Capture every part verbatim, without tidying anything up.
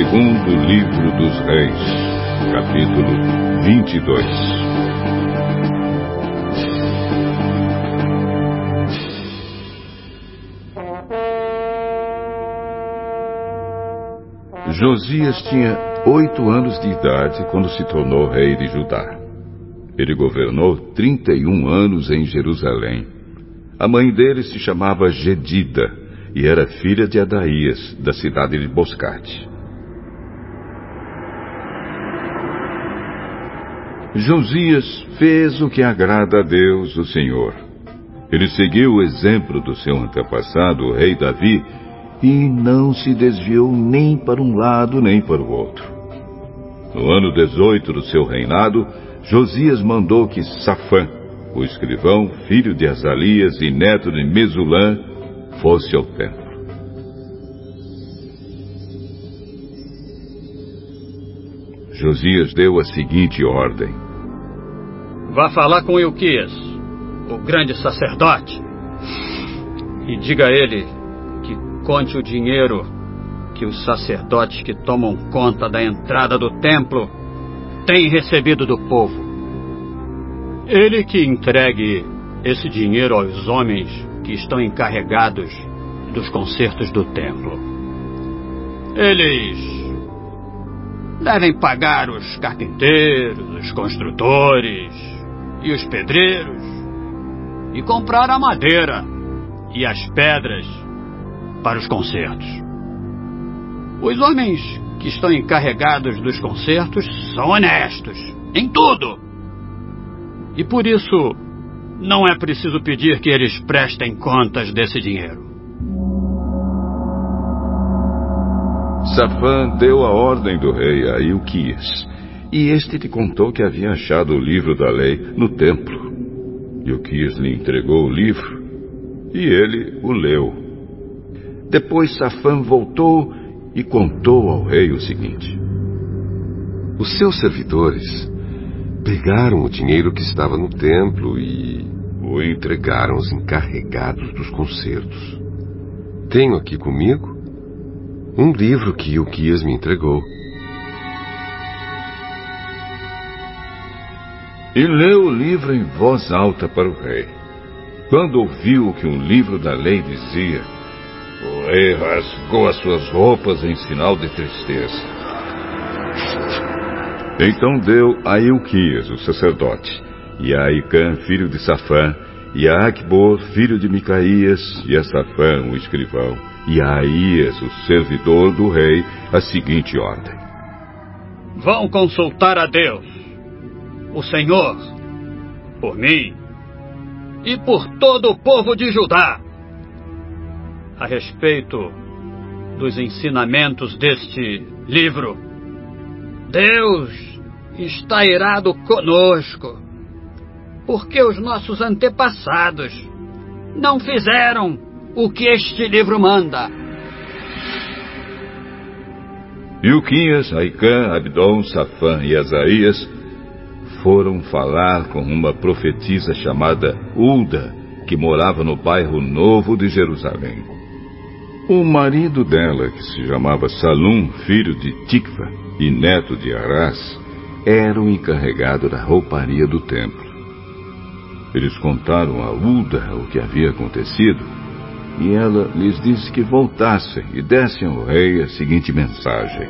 Segundo livro dos Reis, capítulo vinte e dois. Josias tinha oito anos de idade quando se tornou rei de Judá. Ele governou trinta e um anos em Jerusalém. A mãe dele se chamava Gedida e era filha de Adaías, da cidade de Boscate. Josias fez o que agrada a Deus, o Senhor. Ele seguiu o exemplo do seu antepassado, o rei Davi, e não se desviou nem para um lado nem para o outro. No ano dezoito do seu reinado, Josias mandou que Safã, o escrivão, filho de Azalias e neto de Mesulã, fosse ao templo. Josias deu a seguinte ordem: vá falar com Ilquias, o grande sacerdote, e diga a ele que conte o dinheiro que os sacerdotes que tomam conta da entrada do templo têm recebido do povo. Ele que entregue esse dinheiro aos homens que estão encarregados dos consertos do templo. Eles devem pagar os carpinteiros, os construtores e os pedreiros, e comprar a madeira e as pedras para os concertos. Os homens que estão encarregados dos concertos são honestos em tudo. E por isso, não é preciso pedir que eles prestem contas desse dinheiro. Safã deu a ordem do rei a Ilquias, e este lhe contou que havia achado o livro da lei no templo. Ilquias lhe entregou o livro, e ele o leu. Depois Safã voltou e contou ao rei o seguinte: os seus servidores pegaram o dinheiro que estava no templo e o entregaram aos encarregados dos concertos. Tenho aqui comigo um livro que Ilquias me entregou. E leu o livro em voz alta para o rei. Quando ouviu o que um livro da lei dizia, o rei rasgou as suas roupas em sinal de tristeza. Então deu a Ilquias, o sacerdote, e a Aicã, filho de Safã, e a Acbor, filho de Micaías, e a Safã, o escrivão, e a Aías, o servidor do rei, a seguinte ordem: vão consultar a Deus, o Senhor, por mim e por todo o povo de Judá, a respeito dos ensinamentos deste livro. Deus está irado conosco, porque os nossos antepassados não fizeram o que este livro manda. Ilquias, Aicã, Abdom, Safã e Asaías foram falar com uma profetisa chamada Hulda, que morava no bairro Novo de Jerusalém. O marido dela, que se chamava Salum, filho de Tikva e neto de Arás, era o encarregado da rouparia do templo. Eles contaram a Hulda o que havia acontecido, e ela lhes disse que voltassem e dessem ao rei a seguinte mensagem: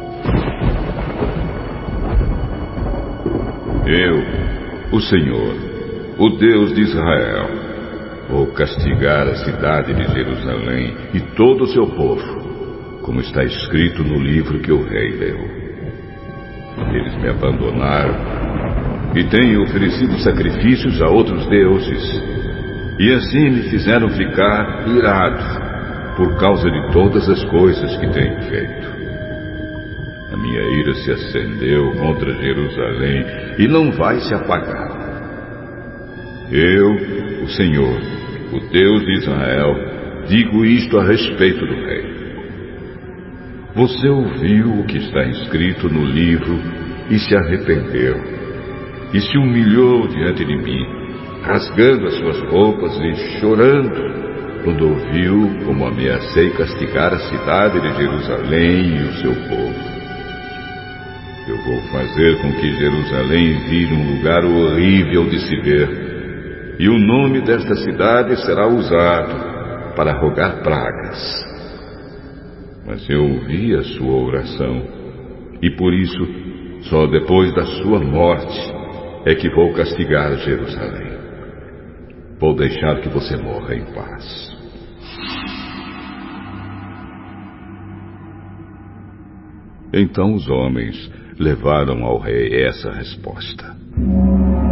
eu, o Senhor, o Deus de Israel, vou castigar a cidade de Jerusalém e todo o seu povo, como está escrito no livro que o rei leu. Eles me abandonaram e têm oferecido sacrifícios a outros deuses, e assim me fizeram ficar irado por causa de todas as coisas que tenho feito. A minha ira se acendeu contra Jerusalém e não vai se apagar. Eu, o Senhor, o Deus de Israel, digo isto a respeito do rei. Você ouviu o que está escrito no livro e se arrependeu, e se humilhou diante de mim, rasgando as suas roupas e chorando, quando ouviu como ameacei castigar a cidade de Jerusalém e o seu povo. Eu vou fazer com que Jerusalém vire um lugar horrível de se ver, e o nome desta cidade será usado para rogar pragas. Mas eu ouvi a sua oração, e por isso, só depois da sua morte é que vou castigar Jerusalém. Vou deixar que você morra em paz. Então os homens levaram ao rei essa resposta.